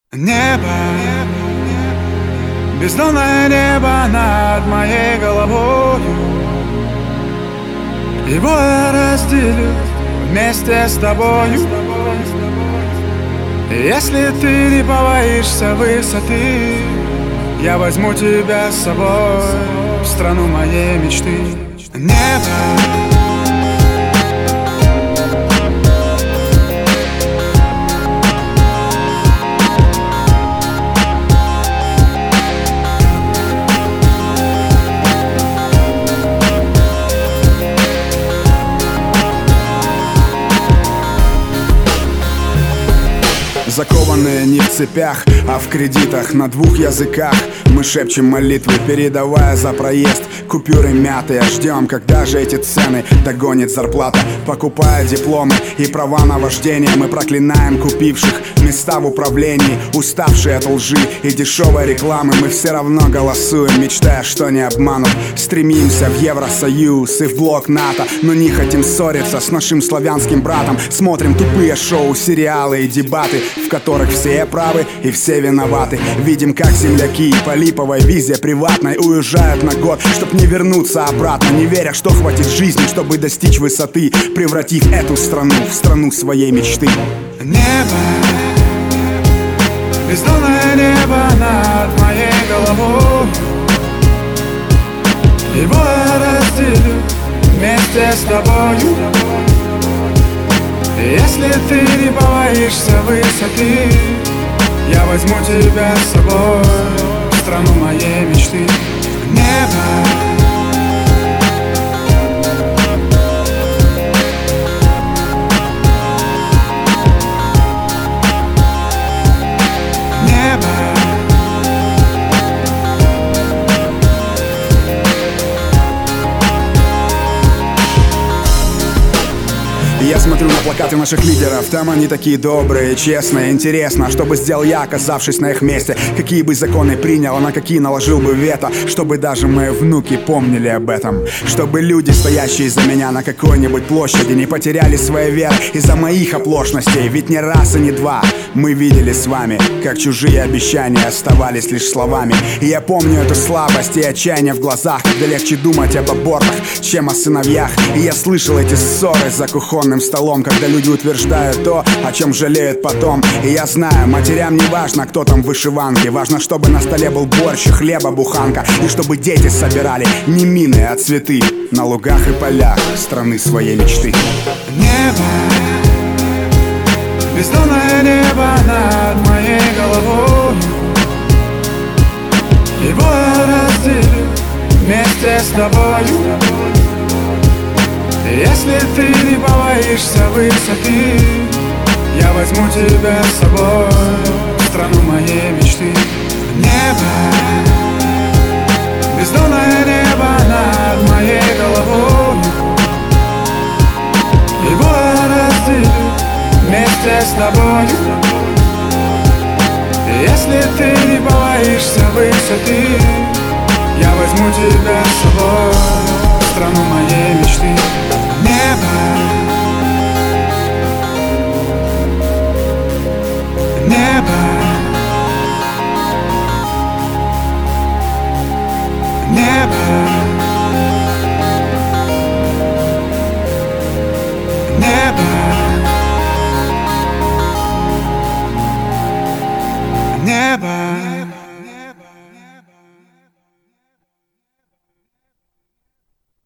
Небо, бездонное небо над моей головой. Его я разделю вместе с тобою. Если ты не побоишься высоты, я возьму тебя с собой в страну моей мечты. Небо, закованные не в цепях, а в кредитах на двух языках. Мы шепчем молитвы, передавая за проезд купюры мятые. Ждем, когда же эти цены догонит зарплата. Покупая дипломы и права на вождение, мы проклинаем купивших места в управлении. Уставшие от лжи и дешевой рекламы, мы все равно голосуем, мечтая, что не обманут. Стремимся в Евросоюз и в блок НАТО, но не хотим ссориться с нашим славянским братом. Смотрим тупые шоу, сериалы и дебаты, в которых все правы и все виноваты. Видим, как земляки по липовой визе приватной уезжают на год, чтоб не вернуться обратно, не веря, что хватит жизни, чтобы достичь высоты, превратив эту страну в страну своей мечты. Небо, бездонное небо над моей головой. Его я разделю вместе с тобою. Если ты не побоишься высоты, я возьму тебя с собой в страну моей мечты. Небо, я смотрю на плакаты наших лидеров, там они такие добрые, честные. Интересно, что бы сделал я, оказавшись на их месте? Какие бы законы принял, а на какие наложил бы вето? Чтобы даже мои внуки помнили об этом. Чтобы люди, стоящие за меня на какой-нибудь площади, не потеряли своей веры из-за моих оплошностей. Ведь не раз и не два мы видели с вами, как чужие обещания оставались лишь словами. И я помню эту слабость и отчаяние в глазах, когда легче думать об абортах, чем о сыновьях. И я слышал эти ссоры за кухонным столом, когда люди утверждают то, о чем жалеют потом. И я знаю, матерям не важно, кто там в вышиванке. Важно, чтобы на столе был борщ, хлеба, буханка. И чтобы дети собирали не мины, а цветы на лугах и полях страны своей мечты. Небо, бездонное небо над моей головой. Его я разделю вместе с тобою. Если ты не побоишься высоты, я возьму тебя с собой в страну моей мечты. Небо, бездонное небо над моей головой. Его я разделю вместе с тобою. Если ты не побоишься высоты, я возьму тебя с собой в страну моей мечты. Небо, небо, небо, небо, небо.